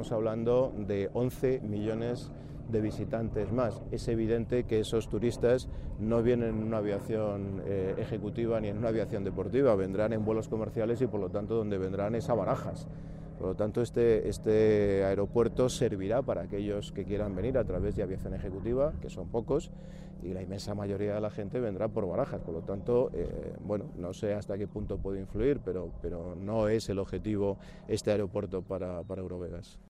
estamos hablando de 11 millones de visitantes más. Es evidente que esos turistas no vienen en una aviación ejecutiva ni en una aviación deportiva, vendrán en vuelos comerciales y por lo tanto donde vendrán es a Barajas. Por lo tanto, este aeropuerto servirá para aquellos que quieran venir a través de aviación ejecutiva, que son pocos, y la inmensa mayoría de la gente vendrá por Barajas. Por lo tanto, bueno, no sé hasta qué punto puede influir, pero no es el objetivo este aeropuerto para Eurovegas.